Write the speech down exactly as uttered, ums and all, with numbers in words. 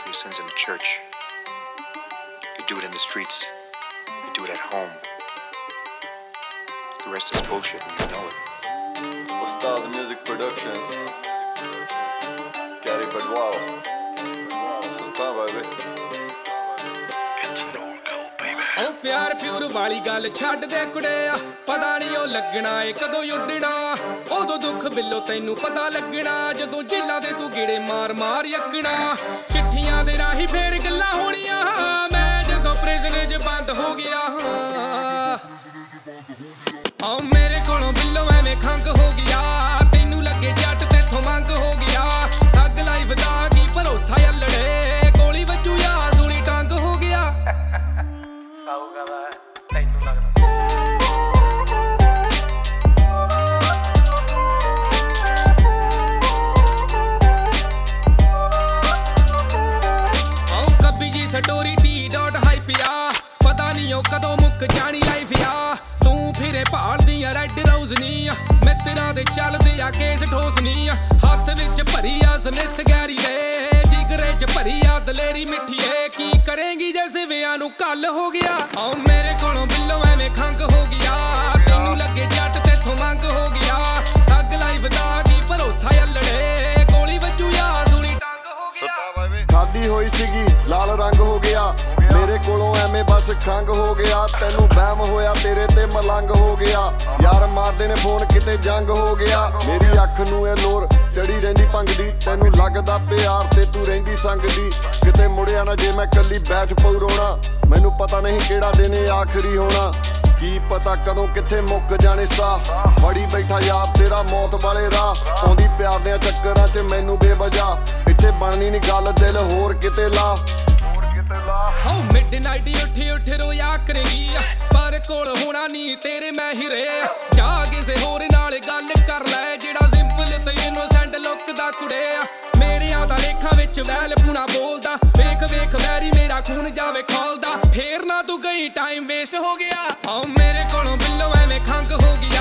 your sins in the church. You do it in the streets. You do it at home. The rest is bullshit and you know it. Ustad Music Productions. Gary Badwal. Sultan baby. ਉਹ ਪਿਆਰ pure ਵਾਲੀ ਗੱਲ ਛੱਡ ਦੇ ਕੁੜਿਆ ਪਤਾ ਨਹੀਂ ਉਹ ਲੱਗਣਾ ਏ ਕਦੋਂ ਉੱਡਣਾ ਉਦੋਂ ਦੁੱਖ ਬਿੱਲੋ ਤੈਨੂੰ ਪਤਾ ਲੱਗਣਾ ਜਦੋਂ ਜੇਲਾਂ ਦੇ ਤੂੰ ਗੇੜੇ ਮਾਰ ਮਾਰ ਯੱਕਣਾ ਚਿੱਠੀਆਂ ਦੇ ਰਾਹੀਂ ਫੇਰ ਗੱਲਾਂ ਹੋਣੀਆਂ ਮੈਂ ਜਦੋਂ ਪ੍ਰਿਜ਼ਨ 'ਚ ਬੰਦ ਹੋ ਗਿਆ ਆ ਮੇਰੇ ਕੋਲੋਂ ਬਿੱਲੋ ਐਵੇਂ ਖੰਗ ਹੋ ਗਿਆ ਤੈਨੂੰ ਲੱਗੇ ਜੱਟ ਤੇਥੋਂ ਮੰਗ ਹੋ ਗਿਆ ਠੱਗ ਲਾਈਫ ਦਾ ਕੀ ਭਰੋਸਾ ਯੱਲੜੇ ਗੋਲੀ ਵੱਜੂ ਯਾਰ ਸੂਲੀ ਟੰਗ ਹੋ ਗਿਆ ਤੈਨੂੰ ਲੱਗਦਾ ਆਉ ਕੱਬੀ ਜੀ ਸਟੋਰੀ ਟੀ ਡਾਟ ਹਾਈਪ ਆ ਪਤਾ ਨਹੀਂ ਉਹ ਕਦੋਂ ਮੁੱਕ ਜਾਣੀ ਲਾਈਫ ਆ ਤੂੰ ਫਿਰੇ ਭਾਲਦੀ ਆ ਰੈੱਡ ਰੋਜ਼ ਨੀ ਮਿੱਤਰਾਂ ਦੇ ਚੱਲਦੇ ਆ ਕੇਸ ਠੋਸ ਨੀ ਹੱਥ ਵਿੱਚ ਭਰੀ ਆ ਸਮਿਥ ਗੈਰੀ ਦੇ ਜਿਗਰੇ 'ਚ ਭਰੀ ਆ ਦਲੇਰੀ ਮਿੱਠੀ ਏ ਕੀ ਕਰੇਂਗੀ ਜੇ ਸਿਵਿਆਂ ਨੂੰ ਕੱਲ ਹੋ ਗਿਆ ਆਉ ਮੇਰੇ ਕੋਲੋਂ ਬਿੱਲੋ ਐਵੇਂ ਖੰਗ ਹੋ ਗਿਆ ਤੈਨੂੰ ਲੱਗੇ ਜੱਟ ਤੇਥੋਂ ਮੰਗ ਹੋ ਗਿਆ ਠੱਗ ਲਾਈਫ ਦਾ ਕੀ ਭਰੋਸਾ ਯੱਲੜੇ ਗੋਲੀ ਵੱਜੂ ਯਾਰ ਸੂਲੀ ਟੰਗ ਹੋ ਗਿਆ ਖਾਦੀ ਹੋਈ ਸੀਗੀ ਲਾਲ ਰੰਗ ਹੋ ਗਿਆ ਮੇਰੇ ਕੋਲੋਂ ਐਵੇਂ ਬਸ ਖੰਗ ਹੋ ਗਿਆ ਤੈਨੂੰ ਵਹਿਮ ਹੋਇਆ ਤੇਰੇ ਤੇ ਮਲੰਗ ਹੋ ਗਿਆ ਯਾਰ ਮਾਰਦੇ ਨੇ ਫੋਨ ਕਿਤੇ ਜੰਗ ਹੋ ਗਿਆ ਮੇਰੀ ਅੱਖ ਨੂੰ ਇਹ ਲੋਰ ਚੜੀ ਰਹਿੰਦੀ ਭੰਗਦੀ ਤੈਨੂੰ ਲੱਗਦਾ ਪਿਆਰ ਤੇ ਤੂੰ ਰਹਿੰਦੀ ਸੰਗਦੀ ਕਿਤੇ ਮੁੜਿਆ ਨਾ ਜੇ ਮੈਂ ਕੱਲੀ ਬੈਠ ਪਊ ਰੋਣਾ ਮੈਨੂੰ ਪਤਾ ਨਹੀਂ ਕਿਹੜਾ ਦਿਨ ਏ ਆਖਰੀ ਹੋਣਾ ਕੀ ਪਤਾ ਕਦੋਂ ਕਿੱਥੇ ਮੁੱਕ ਜਾਣੇ ਸਾਹ ਫੜੀ ਬੈਠਾ ਯਾਰ ਤੇਰਾ ਮੌਤ ਵਾਲੇ ਰਾਹ ਆਉਂਦੀ ਪਿਆਰ ਦੇ ਚੱਕਰਾਂ 'ਚ ਮੈਨੂੰ ਬੇਵਜ੍ਹਾ ਇੱਥੇ ਬਣਨੀ ਨੀ ਗੱਲ ਦਿਲ ਹੋਰ ਕਿਤੇ ਲਾ ਹਾਉ ਮਿਡਨਾਈਟ ਉੱਠੀ ਉੱਠ ਰੋਇਆ ਕਰੇਗੀ ਪਰ ਕੋਲ ਹੋਣਾ ਨਹੀਂ ਤੇਰੇ ਮੈਂ ਹੀ ਰੇ ਜਾ ਕਿਸੇ ਹੋਰ ਨਾਲ ਗੱਲ ਕਰ ਲੈ ਜਿਹੜਾ ਸਿੰਪਲ ਤੇ ਇਨੋਸੈਂਟ ਲੁੱਕ ਦਾ ਕੁੜਿਆ ਮੇਰਿਆਂ ਦਾ ਲੇਖਾਂ ਵਿੱਚ ਵੈਲ ਪੂਣਾ ਬੋਲਦਾ ਵੇਖ ਵੇਖ ਵੈਰੀ ਮੇਰਾ ਖੂਨ ਜਾਵੇ ਖੋਲਦਾ ਫੇਰ ਨਾ ਤੂੰ ਗਈ ਟਾਈਮ ਵੇਸਟ ਹੋ ਗਿਆ ਆਉ ਮੇਰੇ ਕੋਲੋਂ ਬਿੱਲੋ ਐਵੇਂ ਖੰਗ ਹੋ ਗਿਆ